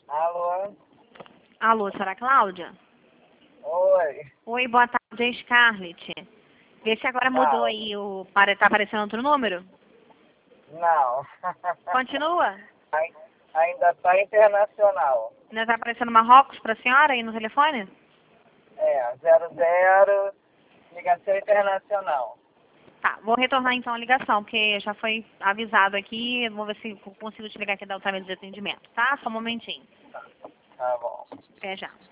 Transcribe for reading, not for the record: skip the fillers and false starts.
Alô? Alô, senhora Cláudia? Oi. Oi, boa tarde, é Scarlett. Vê se agora mudou aí o... Tá aparecendo outro número? Não. Continua? Ainda tá internacional. Ainda tá aparecendo Marrocos pra senhora aí no telefone? É, 00, ligação internacional. Tá, vou retornar então a ligação, porque já foi avisado aqui. Vou ver se consigo te ligar aqui da outra mesa de atendimento, tá? Só um momentinho. Tá bom. Até já.